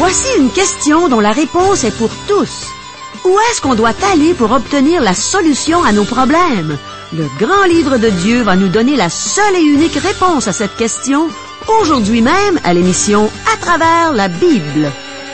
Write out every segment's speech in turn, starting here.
Voici une question dont la réponse est pour tous. Où est-ce qu'on doit aller pour obtenir la solution à nos problèmes? Le grand livre de Dieu va nous donner la seule et unique réponse à cette question, aujourd'hui même à l'émission À travers la Bible.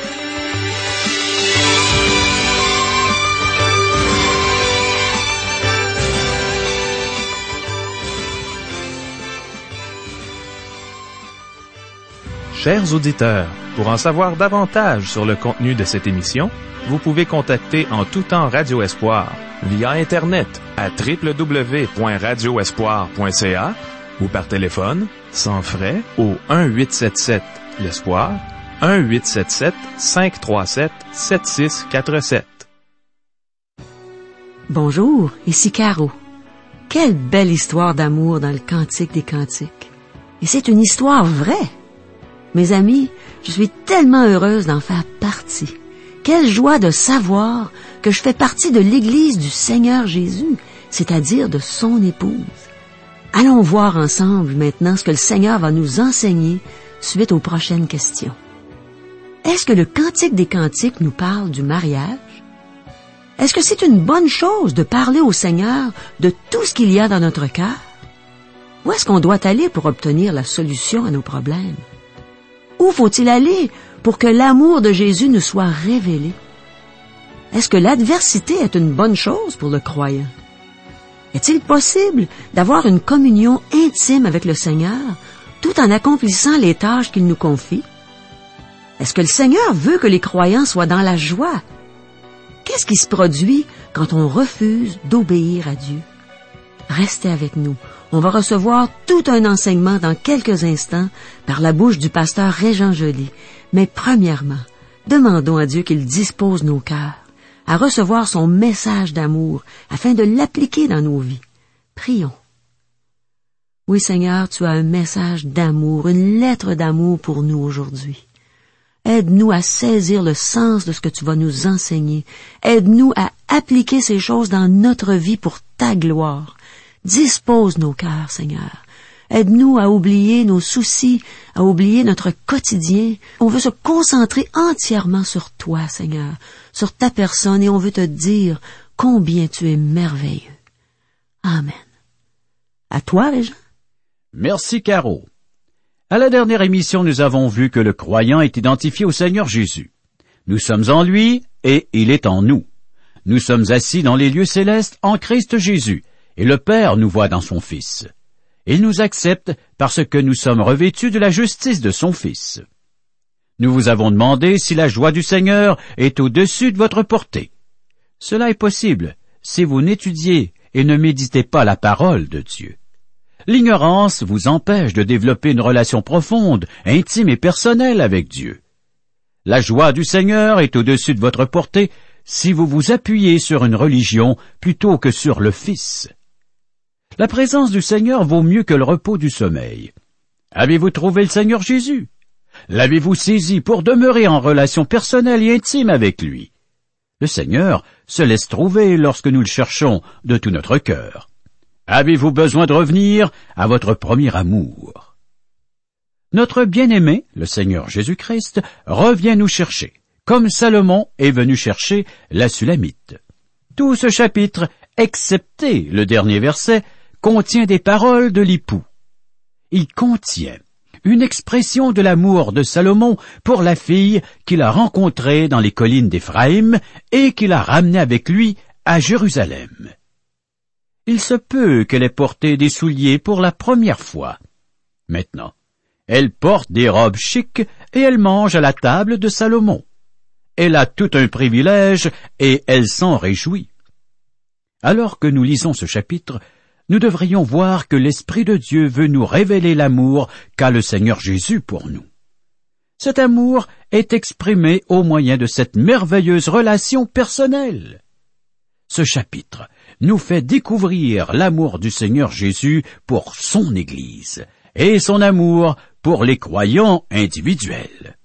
Chers auditeurs, pour en savoir davantage sur le contenu de cette émission, vous pouvez contacter en tout temps Radio Espoir via Internet à www.radioespoir.ca ou par téléphone, sans frais, au 1-877-l'Espoir, 1-877-537-7647. Bonjour, ici Caro. Quelle belle histoire d'amour dans le Cantique des Cantiques. Et c'est une histoire vraie. Mes amis, je suis tellement heureuse d'en faire partie. Quelle joie de savoir que je fais partie de l'Église du Seigneur Jésus, c'est-à-dire de son épouse. Allons voir ensemble maintenant ce que le Seigneur va nous enseigner suite aux prochaines questions. Est-ce que le Cantique des Cantiques nous parle du mariage? Est-ce que c'est une bonne chose de parler au Seigneur de tout ce qu'il y a dans notre cœur? Où est-ce qu'on doit aller pour obtenir la solution à nos problèmes? Où faut-il aller pour que l'amour de Jésus nous soit révélé? Est-ce que l'adversité est une bonne chose pour le croyant? Est-il possible d'avoir une communion intime avec le Seigneur tout en accomplissant les tâches qu'il nous confie? Est-ce que le Seigneur veut que les croyants soient dans la joie? Qu'est-ce qui se produit quand on refuse d'obéir à Dieu? Restez avec nous. On va recevoir tout un enseignement dans quelques instants par la bouche du pasteur Régent Joly. Mais premièrement, demandons à Dieu qu'il dispose nos cœurs à recevoir son message d'amour afin de l'appliquer dans nos vies. Prions. Oui, Seigneur, tu as un message d'amour, une lettre d'amour pour nous aujourd'hui. Aide-nous à saisir le sens de ce que tu vas nous enseigner. Aide-nous à appliquer ces choses dans notre vie pour ta gloire. Dispose nos cœurs, Seigneur. Aide-nous à oublier nos soucis, à oublier notre quotidien. On veut se concentrer entièrement sur toi, Seigneur, sur ta personne, et on veut te dire combien tu es merveilleux. Amen. À toi, Régent. Merci, Caro. À la dernière émission, nous avons vu que le croyant est identifié au Seigneur Jésus. Nous sommes en lui et il est en nous. Nous sommes assis dans les lieux célestes en Christ Jésus, et le Père nous voit dans son Fils. Il nous accepte parce que nous sommes revêtus de la justice de son Fils. Nous vous avons demandé si la joie du Seigneur est au-dessus de votre portée. Cela est possible si vous n'étudiez et ne méditez pas la parole de Dieu. L'ignorance vous empêche de développer une relation profonde, intime et personnelle avec Dieu. La joie du Seigneur est au-dessus de votre portée si vous vous appuyez sur une religion plutôt que sur le Fils. La présence du Seigneur vaut mieux que le repos du sommeil. Avez-vous trouvé le Seigneur Jésus? L'avez-vous saisi pour demeurer en relation personnelle et intime avec lui? Le Seigneur se laisse trouver lorsque nous le cherchons de tout notre cœur. Avez-vous besoin de revenir à votre premier amour? Notre bien-aimé, le Seigneur Jésus-Christ, revient nous chercher, comme Salomon est venu chercher la Sulamite. Tout ce chapitre, excepté le dernier verset, contient des paroles de l'époux. Il contient une expression de l'amour de Salomon pour la fille qu'il a rencontrée dans les collines d'Éphraïm et qu'il a ramenée avec lui à Jérusalem. Il se peut qu'elle ait porté des souliers pour la première fois. Maintenant, elle porte des robes chics et elle mange à la table de Salomon. Elle a tout un privilège et elle s'en réjouit. Alors que nous lisons ce chapitre, nous devrions voir que l'Esprit de Dieu veut nous révéler l'amour qu'a le Seigneur Jésus pour nous. Cet amour est exprimé au moyen de cette merveilleuse relation personnelle. Ce chapitre nous fait découvrir l'amour du Seigneur Jésus pour son Église et son amour pour les croyants individuels.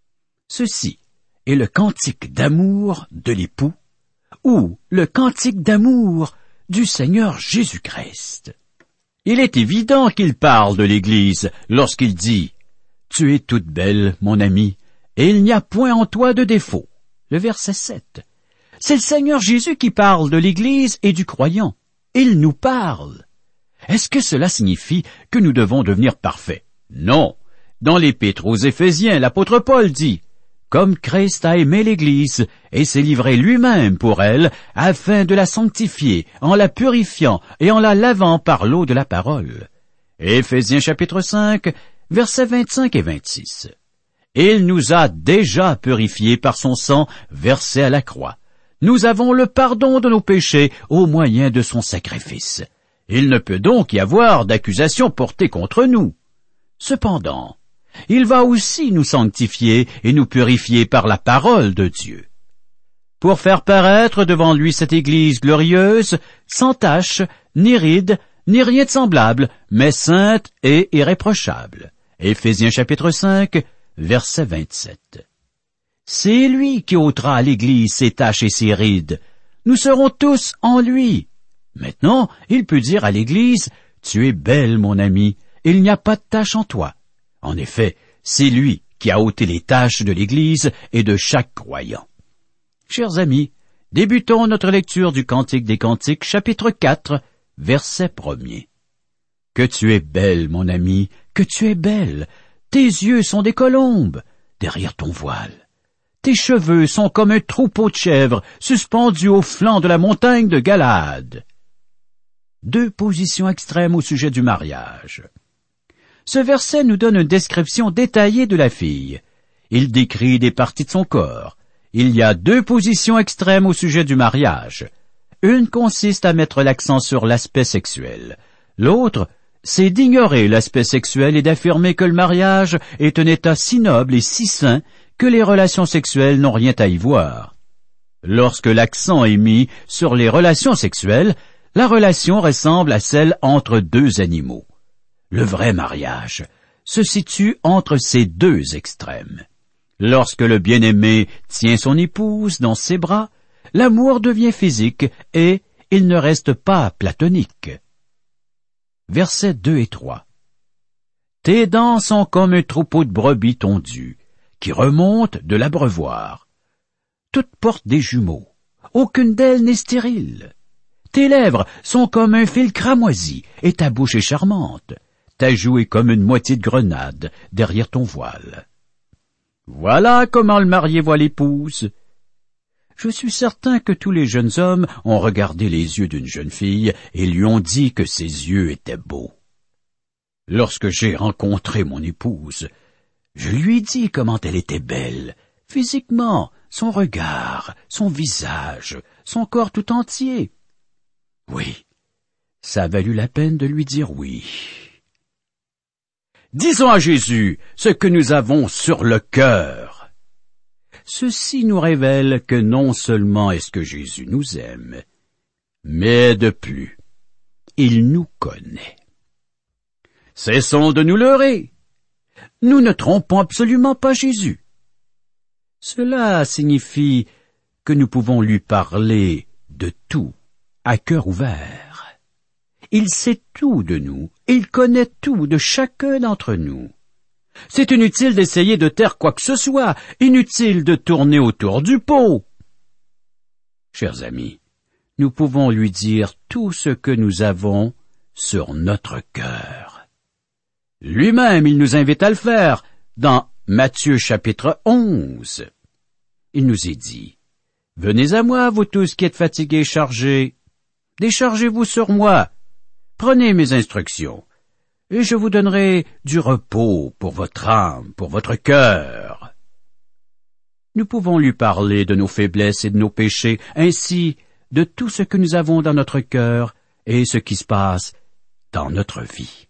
Ceci est le cantique d'amour de l'époux ou le cantique d'amour du Seigneur Jésus-Christ. Il est évident qu'il parle de l'Église lorsqu'il dit « Tu es toute belle, mon ami, et il n'y a point en toi de défaut. Le verset 7. C'est le Seigneur Jésus qui parle de l'Église et du croyant. Il nous parle. Est-ce que cela signifie que nous devons devenir parfaits? Non. Dans l'Épître aux Éphésiens, l'apôtre Paul dit « Comme Christ a aimé l'Église et s'est livré lui-même pour elle, afin de la sanctifier, en la purifiant et en la lavant par l'eau de la parole. » Éphésiens chapitre 5, versets 25 et 26. Il nous a déjà purifiés par son sang versé à la croix. Nous avons le pardon de nos péchés au moyen de son sacrifice. Il ne peut donc y avoir d'accusation portée contre nous. Cependant, il va aussi nous sanctifier et nous purifier par la parole de Dieu, pour faire paraître devant lui cette Église glorieuse, sans tache, ni ride, ni rien de semblable, mais sainte et irréprochable. Éphésiens chapitre 5, verset 27. C'est lui qui ôtera à l'Église ses taches et ses rides. Nous serons tous en lui. Maintenant, il peut dire à l'Église, « Tu es belle, mon ami, il n'y a pas de tache en toi. » En effet, c'est lui qui a ôté les taches de l'Église et de chaque croyant. Chers amis, débutons notre lecture du Cantique des Cantiques, chapitre 4, verset 1er. Que tu es belle, mon ami, que tu es belle. Tes yeux sont des colombes derrière ton voile. Tes cheveux sont comme un troupeau de chèvres suspendus au flanc de la montagne de Galaad. Deux positions extrêmes au sujet du mariage. Ce verset nous donne une description détaillée de la fille. Il décrit des parties de son corps. Il y a deux positions extrêmes au sujet du mariage. Une consiste à mettre l'accent sur l'aspect sexuel. L'autre, c'est d'ignorer l'aspect sexuel et d'affirmer que le mariage est un état si noble et si saint que les relations sexuelles n'ont rien à y voir. Lorsque l'accent est mis sur les relations sexuelles, la relation ressemble à celle entre deux animaux. Le vrai mariage se situe entre ces deux extrêmes. Lorsque le bien-aimé tient son épouse dans ses bras, l'amour devient physique et il ne reste pas platonique. Versets 2 et 3. Tes dents sont comme un troupeau de brebis tondues, qui remontent de l'abreuvoir. Toutes portent des jumeaux. Aucune d'elles n'est stérile. Tes lèvres sont comme un fil cramoisi, et ta bouche est charmante. Ta joue est comme une moitié de grenade derrière ton voile. Voilà comment le marié voit l'épouse. Je suis certain que tous les jeunes hommes ont regardé les yeux d'une jeune fille et lui ont dit que ses yeux étaient beaux. Lorsque j'ai rencontré mon épouse, je lui ai dit comment elle était belle, physiquement, son regard, son visage, son corps tout entier. Oui, ça a valu la peine de lui dire oui. Disons à Jésus ce que nous avons sur le cœur. Ceci nous révèle que non seulement est-ce que Jésus nous aime, mais de plus, il nous connaît. Cessons de nous leurrer. Nous ne trompons absolument pas Jésus. Cela signifie que nous pouvons lui parler de tout, à cœur ouvert. Il sait tout de nous, il connaît tout de chacun d'entre nous. C'est inutile d'essayer de taire quoi que ce soit, inutile de tourner autour du pot. Chers amis, nous pouvons lui dire tout ce que nous avons sur notre cœur. Lui-même, il nous invite à le faire dans Matthieu chapitre 11. Il nous est dit, « Venez à moi, vous tous qui êtes fatigués et chargés. Déchargez-vous sur moi. Prenez mes instructions, et je vous donnerai du repos pour votre âme, pour votre cœur. » Nous pouvons lui parler de nos faiblesses et de nos péchés, ainsi de tout ce que nous avons dans notre cœur et ce qui se passe dans notre vie.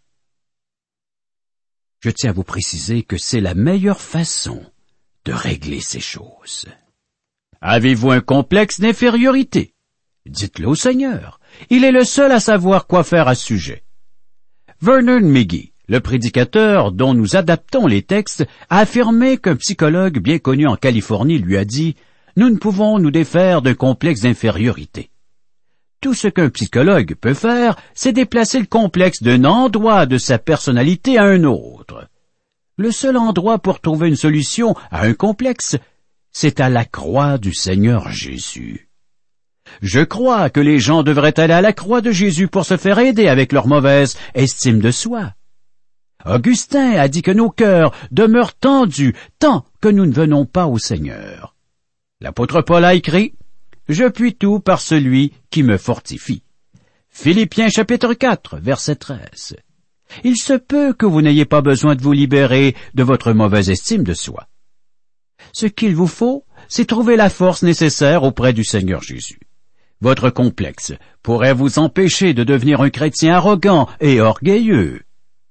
Je tiens à vous préciser que c'est la meilleure façon de régler ces choses. Avez-vous un complexe d'infériorité? Dites-le au Seigneur. Il est le seul à savoir quoi faire à ce sujet. Vernon McGee, le prédicateur dont nous adaptons les textes, a affirmé qu'un psychologue bien connu en Californie lui a dit « Nous ne pouvons nous défaire d'un complexe d'infériorité. » Tout ce qu'un psychologue peut faire, c'est déplacer le complexe d'un endroit de sa personnalité à un autre. Le seul endroit pour trouver une solution à un complexe, c'est à la croix du Seigneur Jésus. Je crois que les gens devraient aller à la croix de Jésus pour se faire aider avec leur mauvaise estime de soi. Augustin a dit que nos cœurs demeurent tendus tant que nous ne venons pas au Seigneur. L'apôtre Paul a écrit « Je puis tout par celui qui me fortifie ». Philippiens chapitre 4, verset 13. Il se peut que vous n'ayez pas besoin de vous libérer de votre mauvaise estime de soi. Ce qu'il vous faut, c'est trouver la force nécessaire auprès du Seigneur Jésus. Votre complexe pourrait vous empêcher de devenir un chrétien arrogant et orgueilleux.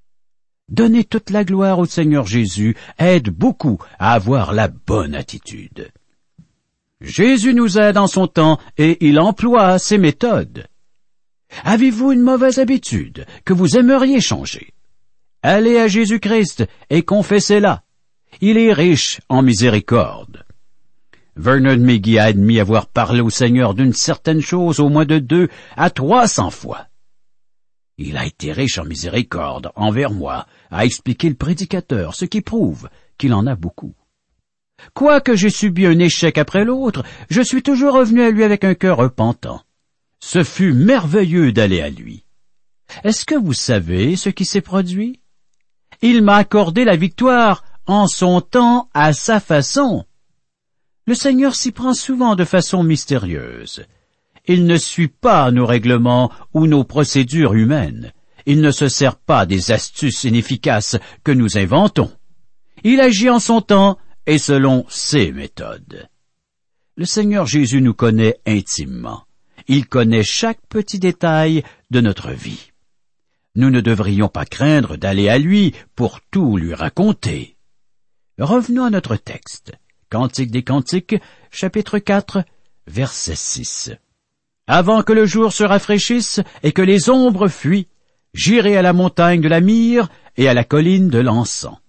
Donner toute la gloire au Seigneur Jésus aide beaucoup à avoir la bonne attitude. Jésus nous aide en son temps et il emploie ses méthodes. Avez-vous une mauvaise habitude que vous aimeriez changer? Allez à Jésus-Christ et confessez-la. Il est riche en miséricorde. Vernon McGee a admis avoir parlé au Seigneur d'une certaine chose au moins de 200 à 300 fois. Il a été riche en miséricorde envers moi, a expliqué le prédicateur, ce qui prouve qu'il en a beaucoup. Quoique j'ai subi un échec après l'autre, je suis toujours revenu à lui avec un cœur repentant. Ce fut merveilleux d'aller à lui. Est-ce que vous savez ce qui s'est produit? Il m'a accordé la victoire en son temps, à sa façon. Le Seigneur s'y prend souvent de façon mystérieuse. Il ne suit pas nos règlements ou nos procédures humaines. Il ne se sert pas des astuces inefficaces que nous inventons. Il agit en son temps et selon ses méthodes. Le Seigneur Jésus nous connaît intimement. Il connaît chaque petit détail de notre vie. Nous ne devrions pas craindre d'aller à lui pour tout lui raconter. Revenons à notre texte. Cantique des Cantiques, chapitre 4, verset 6. Avant que le jour se rafraîchisse et que les ombres fuient, j'irai à la montagne de la myrrhe et à la colline de l'encens.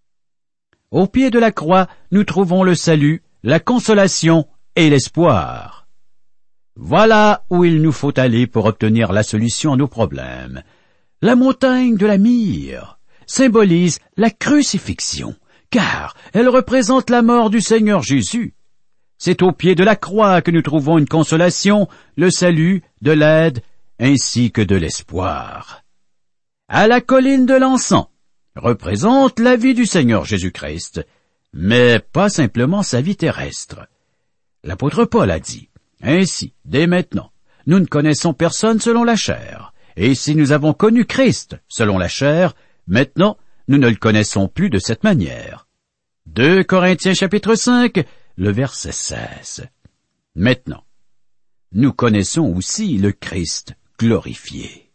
Au pied de la croix, nous trouvons le salut, la consolation et l'espoir. Voilà où il nous faut aller pour obtenir la solution à nos problèmes. La montagne de la myrrhe symbolise la crucifixion, car elle représente la mort du Seigneur Jésus. C'est au pied de la croix que nous trouvons une consolation, le salut, de l'aide, ainsi que de l'espoir. À la colline de l'encens représente la vie du Seigneur Jésus-Christ, mais pas simplement sa vie terrestre. L'apôtre Paul a dit, « Ainsi, dès maintenant, nous ne connaissons personne selon la chair, et si nous avons connu Christ selon la chair, maintenant, nous ne le connaissons plus de cette manière. » 2 Corinthiens chapitre 5, le verset 16. Maintenant, nous connaissons aussi le Christ glorifié.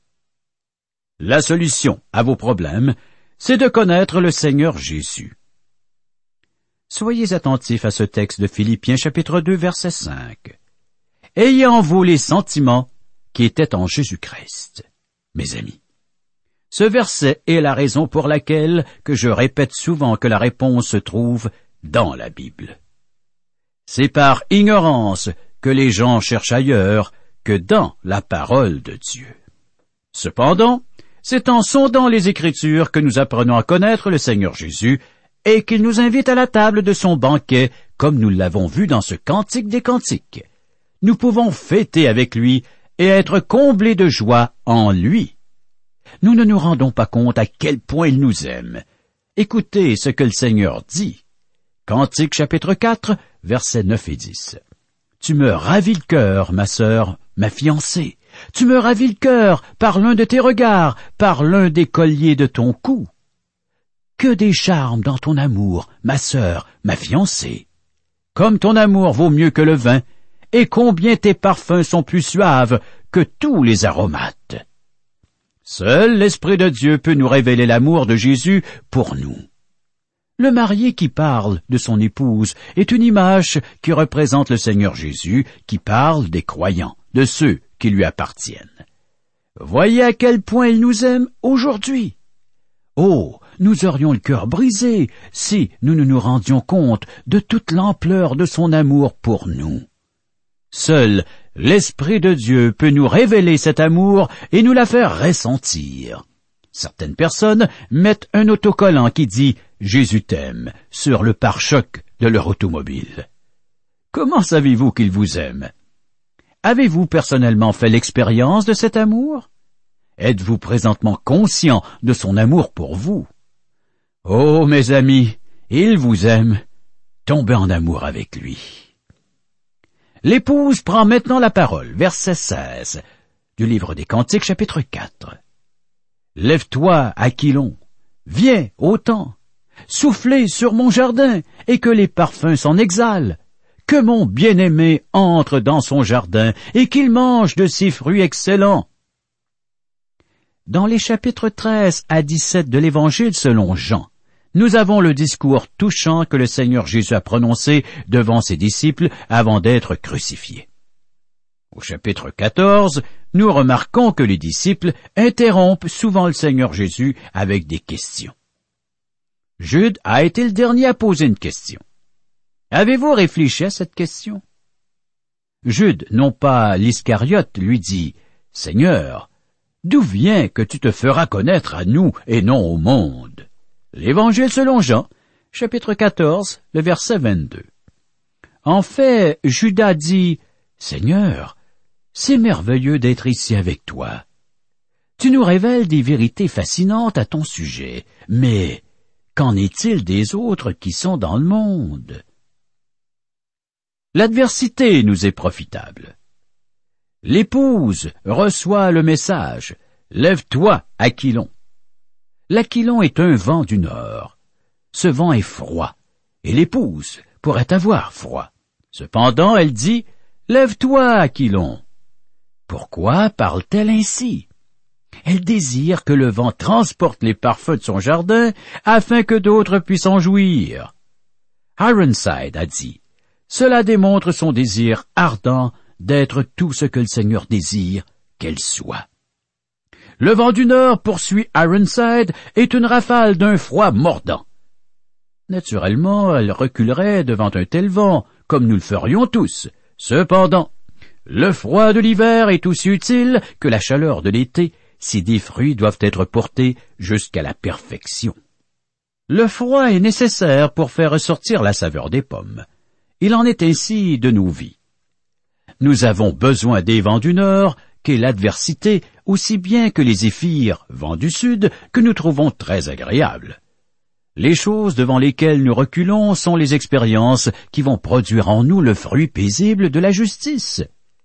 La solution à vos problèmes, c'est de connaître le Seigneur Jésus. Soyez attentifs à ce texte de Philippiens chapitre 2, verset 5. Ayez en vous les sentiments qui étaient en Jésus-Christ. Mes amis, ce verset est la raison pour laquelle que je répète souvent que la réponse se trouve dans la Bible. C'est par ignorance que les gens cherchent ailleurs que dans la parole de Dieu. Cependant, c'est en sondant les Écritures que nous apprenons à connaître le Seigneur Jésus et qu'il nous invite à la table de son banquet, comme nous l'avons vu dans ce Cantique des Cantiques. Nous pouvons fêter avec lui et être comblés de joie en lui. Nous ne nous rendons pas compte à quel point il nous aime. Écoutez ce que le Seigneur dit. Cantique chapitre 4, versets 9 et 10. « Tu me ravis le cœur, ma sœur, ma fiancée. Tu me ravis le cœur par l'un de tes regards, par l'un des colliers de ton cou. Que des charmes dans ton amour, ma sœur, ma fiancée. Comme ton amour vaut mieux que le vin, et combien tes parfums sont plus suaves que tous les aromates. » Seul l'Esprit de Dieu peut nous révéler l'amour de Jésus pour nous. Le marié qui parle de son épouse est une image qui représente le Seigneur Jésus, qui parle des croyants, de ceux qui lui appartiennent. Voyez à quel point il nous aime aujourd'hui. Oh, nous aurions le cœur brisé si nous ne nous rendions compte de toute l'ampleur de son amour pour nous. Seul l'Esprit de Dieu peut nous révéler cet amour et nous la faire ressentir. Certaines personnes mettent un autocollant qui dit « Jésus t'aime sur le pare-choc de leur automobile. Comment savez-vous qu'il vous aime? Avez-vous personnellement fait l'expérience de cet amour? Êtes-vous présentement conscient de son amour pour vous? Oh, mes amis, il vous aime. Tombez en amour avec lui. L'épouse prend maintenant la parole, verset 16, du livre des Cantiques, chapitre 4. Lève-toi, Aquilon, viens, autant, soufflez sur mon jardin, et que les parfums s'en exhalent. Que mon bien-aimé entre dans son jardin, et qu'il mange de ses fruits excellents. Dans les chapitres 13 à 17 de l'Évangile selon Jean, nous avons le discours touchant que le Seigneur Jésus a prononcé devant ses disciples avant d'être crucifié. Au chapitre 14, nous remarquons que les disciples interrompent souvent le Seigneur Jésus avec des questions. Jude a été le dernier à poser une question. Avez-vous réfléchi à cette question? Jude, non pas l'Iscariote, lui dit, « Seigneur, d'où vient que tu te feras connaître à nous et non au monde? » L'Évangile selon Jean, chapitre 14, le verset 22. En fait, Judas dit, « Seigneur, c'est merveilleux d'être ici avec toi. Tu nous révèles des vérités fascinantes à ton sujet, mais qu'en est-il des autres qui sont dans le monde? » L'adversité nous est profitable. L'épouse reçoit le message, « Lève-toi, Aquilon ». L'Aquilon est un vent du nord. Ce vent est froid, et l'épouse pourrait avoir froid. Cependant, elle dit, « Lève-toi, Aquilon ». Pourquoi parle-t-elle ainsi? Elle désire que le vent transporte les parfums de son jardin afin que d'autres puissent en jouir. Ironside a dit, « Cela démontre son désir ardent d'être tout ce que le Seigneur désire qu'elle soit. » Le vent du nord, poursuit Ironside, est une rafale d'un froid mordant. Naturellement, elle reculerait devant un tel vent, comme nous le ferions tous. Cependant, le froid de l'hiver est aussi utile que la chaleur de l'été, si des fruits doivent être portés jusqu'à la perfection. Le froid est nécessaire pour faire ressortir la saveur des pommes. Il en est ainsi de nos vies. Nous avons besoin des vents du nord, qu'est l'adversité, aussi bien que les zéphyrs, vents du sud, que nous trouvons très agréables. Les choses devant lesquelles nous reculons sont les expériences qui vont produire en nous le fruit paisible de la justice.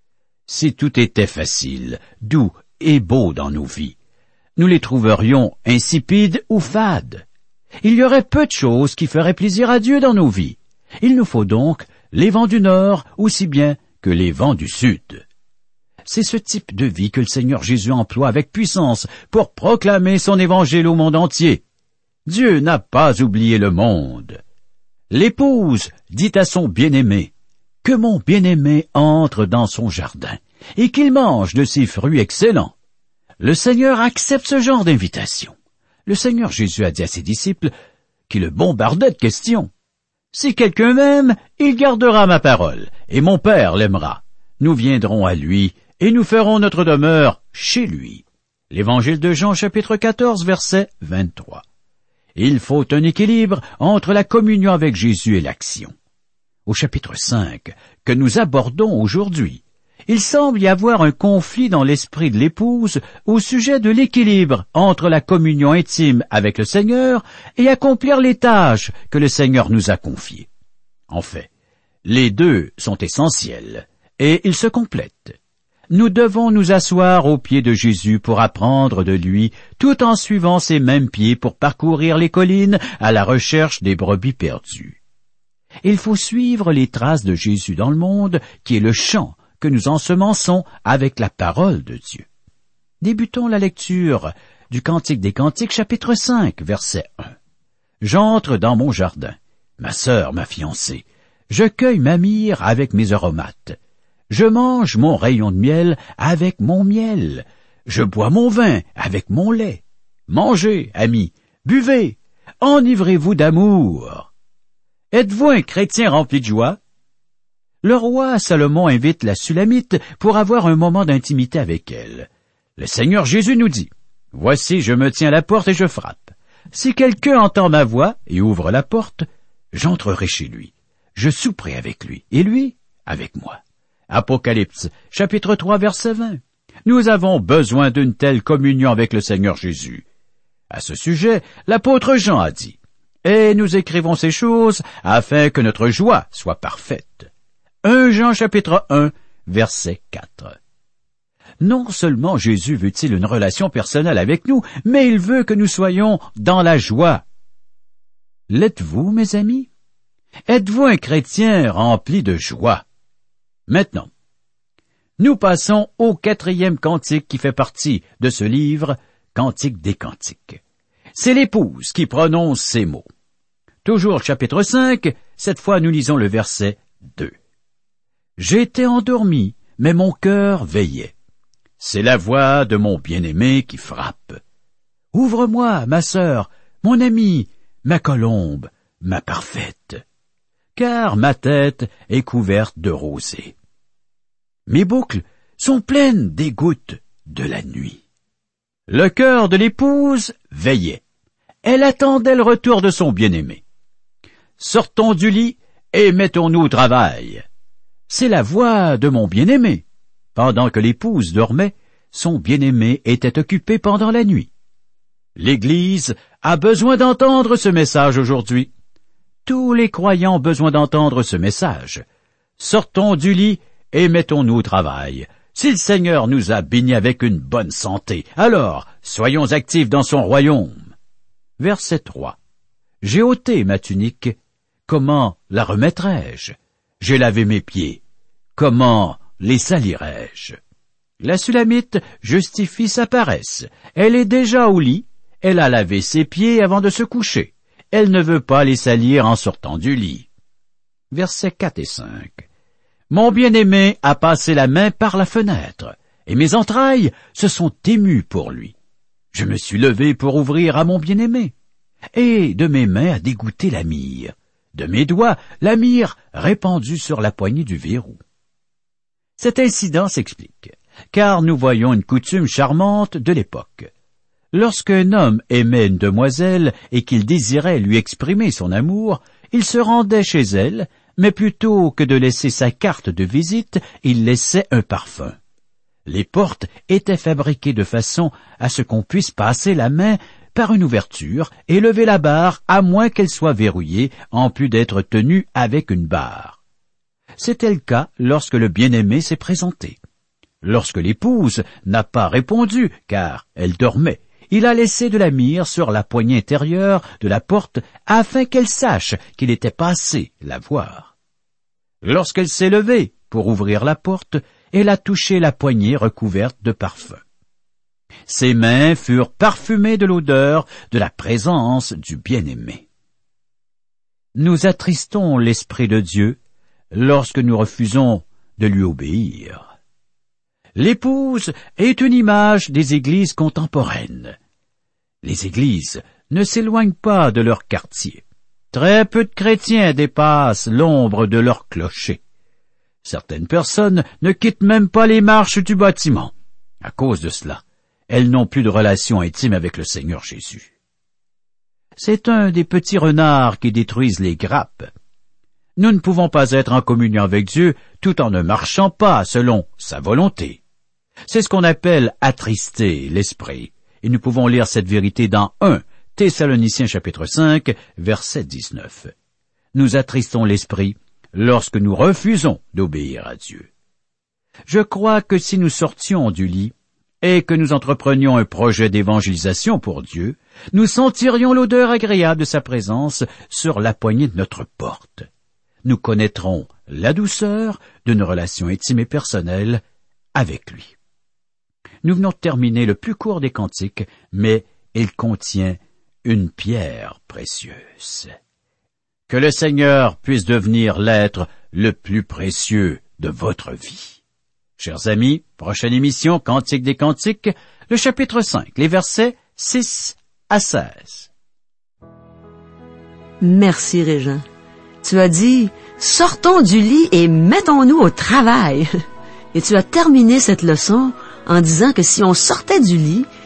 Si tout était facile, doux et beau dans nos vies, nous les trouverions insipides ou fades. Il y aurait peu de choses qui feraient plaisir à Dieu dans nos vies. Il nous faut donc les vents du nord aussi bien que les vents du sud. C'est ce type de vie que le Seigneur Jésus emploie avec puissance pour proclamer son évangile au monde entier. Dieu n'a pas oublié le monde. L'épouse dit à son bien-aimé, « Que mon bien-aimé entre dans son jardin et qu'il mange de ses fruits excellents. » Le Seigneur accepte ce genre d'invitation. Le Seigneur Jésus a dit à ses disciples qui le bombardaient de questions. « Si quelqu'un m'aime, il gardera ma parole, et mon Père l'aimera. Nous viendrons à lui, et nous ferons notre demeure chez lui. » L'Évangile de Jean, chapitre 14, verset 23. Il faut un équilibre entre la communion avec Jésus et l'action. Au chapitre 5, que nous abordons aujourd'hui, il semble y avoir un conflit dans l'esprit de l'épouse au sujet de l'équilibre entre la communion intime avec le Seigneur et accomplir les tâches que le Seigneur nous a confiées. En fait, les deux sont essentiels et ils se complètent. Nous devons nous asseoir aux pieds de Jésus pour apprendre de lui, tout en suivant ses mêmes pieds pour parcourir les collines à la recherche des brebis perdues. Il faut suivre les traces de Jésus dans le monde, qui est le champ que nous ensemençons avec la parole de Dieu. Débutons la lecture du Cantique des Cantiques, chapitre 5, verset 1. « J'entre dans mon jardin, ma sœur, ma fiancée, je cueille ma myrrhe avec mes aromates. Je mange mon rayon de miel avec mon miel. Je bois mon vin avec mon lait. Mangez, amis, buvez, enivrez-vous d'amour. Êtes-vous un chrétien rempli de joie? » Le roi Salomon invite la Sulamite pour avoir un moment d'intimité avec elle. Le Seigneur Jésus nous dit, « Voici, je me tiens à la porte et je frappe. si quelqu'un entend ma voix et ouvre la porte, j'entrerai chez lui. Je souperai avec lui, et lui avec moi. Apocalypse, chapitre 3, verset 20. Nous avons besoin d'une telle communion avec le Seigneur Jésus. À ce sujet, l'apôtre Jean a dit, « Et nous écrivons ces choses afin que notre joie soit parfaite. » 1 Jean chapitre 1, verset 4. Non seulement Jésus veut-il une relation personnelle avec nous, mais il veut que nous soyons dans la joie. L'êtes-vous, mes amis? Êtes-vous un chrétien rempli de joie? Maintenant, nous passons au 4e cantique qui fait partie de ce livre, Cantique des Cantiques. C'est l'épouse qui prononce ces mots. Toujours chapitre 5, cette fois nous lisons le verset 2. « J'étais endormi, mais mon cœur veillait. C'est la voix de mon bien-aimé qui frappe. Ouvre-moi, ma sœur, mon amie, ma colombe, ma parfaite, car ma tête est couverte de rosée. Mes boucles sont pleines des gouttes de la nuit. » Le cœur de l'épouse veillait. Elle attendait le retour de son bien-aimé. Sortons du lit et mettons-nous au travail. C'est la voix de mon bien-aimé. Pendant que l'épouse dormait, son bien-aimé était occupé pendant la nuit. L'Église a besoin d'entendre ce message aujourd'hui. Tous les croyants ont besoin d'entendre ce message. Sortons du lit et mettons-nous au travail. Si le Seigneur nous a bénis avec une bonne santé, alors soyons actifs dans son royaume. Verset 3. J'ai ôté ma tunique. Comment la remettrai-je? J'ai lavé mes pieds. Comment les salirai-je? La Sulamite justifie sa paresse. Elle est déjà au lit. Elle a lavé ses pieds avant de se coucher. Elle ne veut pas les salir en sortant du lit. Versets 4 et 5. Mon bien-aimé a passé la main par la fenêtre, et mes entrailles se sont émues pour lui. Je me suis levé pour ouvrir à mon bien-aimé, et de mes mains a dégoûté la myrrhe, de mes doigts la myrrhe répandue sur la poignée du verrou. Cet incident s'explique, car nous voyons une coutume charmante de l'époque. Lorsqu'un homme aimait une demoiselle et qu'il désirait lui exprimer son amour, il se rendait chez elle, mais plutôt que de laisser sa carte de visite, il laissait un parfum. Les portes étaient fabriquées de façon à ce qu'on puisse passer la main par une ouverture et lever la barre à moins qu'elle soit verrouillée, en plus d'être tenue avec une barre. C'était le cas lorsque le bien-aimé s'est présenté. Lorsque l'épouse n'a pas répondu, car elle dormait, il a laissé de la myrrhe sur la poignée intérieure de la porte afin qu'elle sache qu'il était passé la voir. Lorsqu'elle s'est levée pour ouvrir la porte, elle a touché la poignée recouverte de parfum. Ses mains furent parfumées de l'odeur de la présence du bien-aimé. Nous attristons l'Esprit de Dieu lorsque nous refusons de lui obéir. L'épouse est une image des églises contemporaines. Les églises ne s'éloignent pas de leur quartier. Très peu de chrétiens dépassent l'ombre de leur clocher. Certaines personnes ne quittent même pas les marches du bâtiment. À cause de cela, elles n'ont plus de relation intime avec le Seigneur Jésus. C'est un des petits renards qui détruisent les grappes. Nous ne pouvons pas être en communion avec Dieu tout en ne marchant pas selon sa volonté. C'est ce qu'on appelle attrister l'esprit. Et nous pouvons lire cette vérité dans 1 Thessaloniciens chapitre 5, verset 19. Nous attristons l'esprit lorsque nous refusons d'obéir à Dieu. Je crois que si nous sortions du lit et que nous entreprenions un projet d'évangélisation pour Dieu, nous sentirions l'odeur agréable de sa présence sur la poignée de notre porte. Nous connaîtrons la douceur d'une relation intime et personnelle avec lui. Nous venons de terminer le plus court des cantiques, mais il contient une pierre précieuse. Que le Seigneur puisse devenir l'être le plus précieux de votre vie. Chers amis, prochaine émission, Cantique des Cantiques, le chapitre 5, les versets 6 à 16. Merci, Régent. Tu as dit, sortons du lit et mettons-nous au travail. Et tu as terminé cette leçon en disant que si on sortait du lit,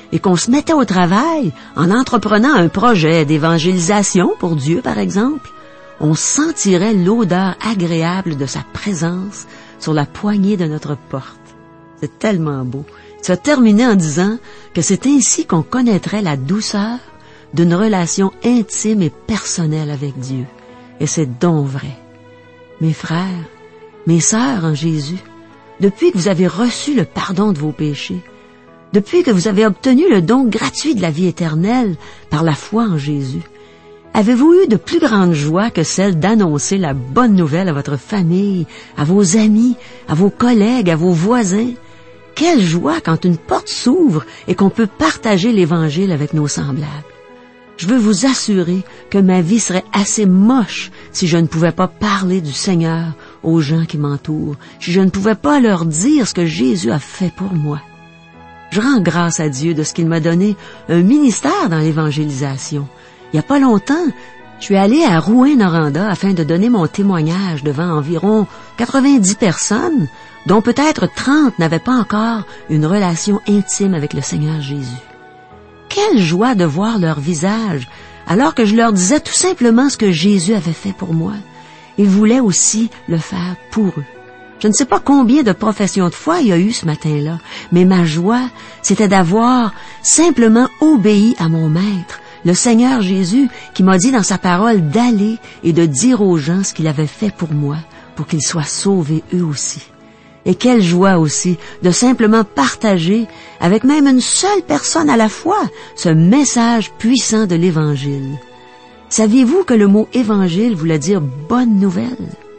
et qu'on se mettait au travail en entreprenant un projet d'évangélisation pour Dieu, par exemple, on sentirait l'odeur agréable de sa présence sur la poignée de notre porte. C'est tellement beau. Tu as terminé en disant que c'est ainsi qu'on connaîtrait la douceur d'une relation intime et personnelle avec Dieu. Et c'est donc vrai. Mes frères, mes sœurs en Jésus, depuis que vous avez reçu le pardon de vos péchés, depuis que vous avez obtenu le don gratuit de la vie éternelle par la foi en Jésus, avez-vous eu de plus grande joie que celle d'annoncer la bonne nouvelle à votre famille, à vos amis, à vos collègues, à vos voisins? Quelle joie quand une porte s'ouvre et qu'on peut partager l'Évangile avec nos semblables. Je veux vous assurer que ma vie serait assez moche si je ne pouvais pas parler du Seigneur aux gens qui m'entourent, si je ne pouvais pas leur dire ce que Jésus a fait pour moi. Je rends grâce à Dieu de ce qu'il m'a donné un ministère dans l'évangélisation. Il n'y a pas longtemps, je suis allée à Rouyn-Noranda afin de donner mon témoignage devant environ 90 personnes, dont peut-être 30 n'avaient pas encore une relation intime avec le Seigneur Jésus. Quelle joie de voir leur visage, alors que je leur disais tout simplement ce que Jésus avait fait pour moi. Ils voulaient aussi le faire pour eux. Je ne sais pas combien de professions de foi il y a eu ce matin-là, mais ma joie, c'était d'avoir simplement obéi à mon Maître, le Seigneur Jésus, qui m'a dit dans sa parole d'aller et de dire aux gens ce qu'il avait fait pour moi, pour qu'ils soient sauvés eux aussi. Et quelle joie aussi de simplement partager avec même une seule personne à la fois ce message puissant de l'Évangile. Saviez-vous que le mot Évangile voulait dire bonne nouvelle?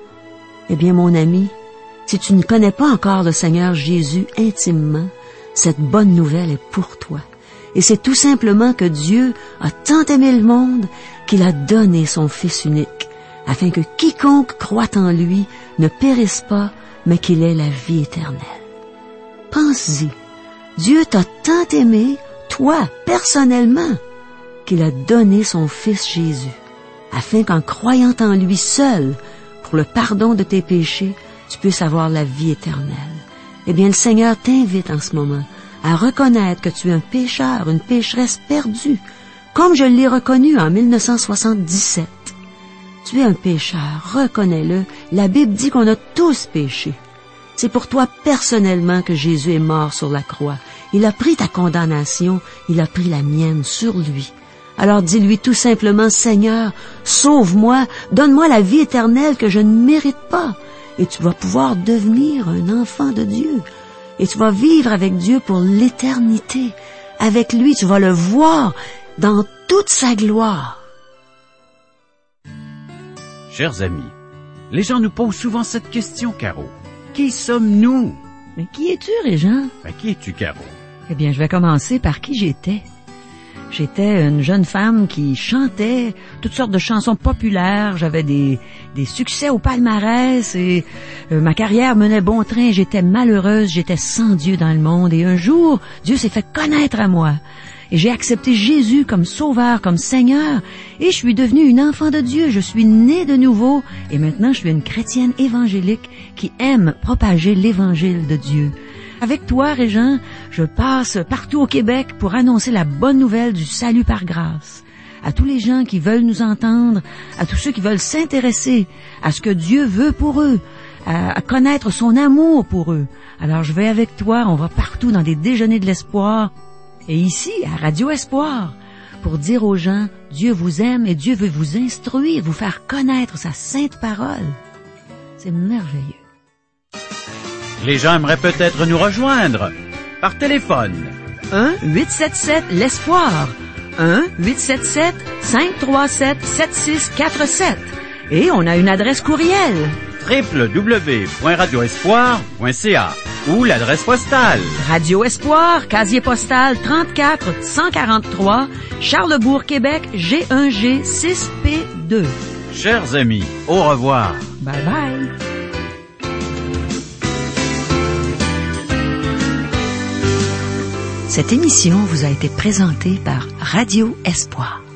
Eh bien, mon ami, si tu ne connais pas encore le Seigneur Jésus intimement, cette bonne nouvelle est pour toi. Et c'est tout simplement que Dieu a tant aimé le monde qu'il a donné son Fils unique, afin que quiconque croit en lui ne périsse pas, mais qu'il ait la vie éternelle. Pense-y, Dieu t'a tant aimé, toi, personnellement, qu'il a donné son Fils Jésus, afin qu'en croyant en lui seul, pour le pardon de tes péchés, tu puisses avoir la vie éternelle. Eh bien, le Seigneur t'invite en ce moment à reconnaître que tu es un pécheur, une pécheresse perdue, comme je l'ai reconnu en 1977. Tu es un pécheur, reconnais-le. La Bible dit qu'on a tous péché. C'est pour toi personnellement que Jésus est mort sur la croix. Il a pris ta condamnation, il a pris la mienne sur lui. Alors dis-lui tout simplement, Seigneur, sauve-moi, donne-moi la vie éternelle que je ne mérite pas. Et tu vas pouvoir devenir un enfant de Dieu. Et tu vas vivre avec Dieu pour l'éternité. Avec lui, tu vas le voir dans toute sa gloire. Chers amis, les gens nous posent souvent cette question, Caro. Qui sommes-nous? Mais qui es-tu, Régent? Qui es-tu, Caro? Eh bien, je vais commencer par qui j'étais. J'étais une jeune femme qui chantait toutes sortes de chansons populaires. J'avais des succès au palmarès et ma carrière menait bon train. J'étais malheureuse, j'étais sans Dieu dans le monde. Et un jour, Dieu s'est fait connaître à moi. Et j'ai accepté Jésus comme sauveur, comme Seigneur. Et je suis devenue une enfant de Dieu. Je suis née de nouveau. Et maintenant, je suis une chrétienne évangélique qui aime propager l'Évangile de Dieu. Avec toi, Régent, je passe partout au Québec pour annoncer la bonne nouvelle du salut par grâce. À tous les gens qui veulent nous entendre, à tous ceux qui veulent s'intéresser à ce que Dieu veut pour eux, à connaître son amour pour eux. Alors je vais avec toi, on va partout dans des déjeuners de l'espoir. Et ici, à Radio Espoir, pour dire aux gens, Dieu vous aime et Dieu veut vous instruire, vous faire connaître sa sainte parole. C'est merveilleux. Les gens aimeraient peut-être nous rejoindre par téléphone. 1-877-l'Espoir. 1-877-537-7647. Et on a une adresse courriel. www.radioespoir.ca ou l'adresse postale. Radio Espoir, casier postal 34 143, Charlesbourg, Québec, G1G 6P2. Chers amis, au revoir. Bye bye. Cette émission vous a été présentée par Radio Espoir.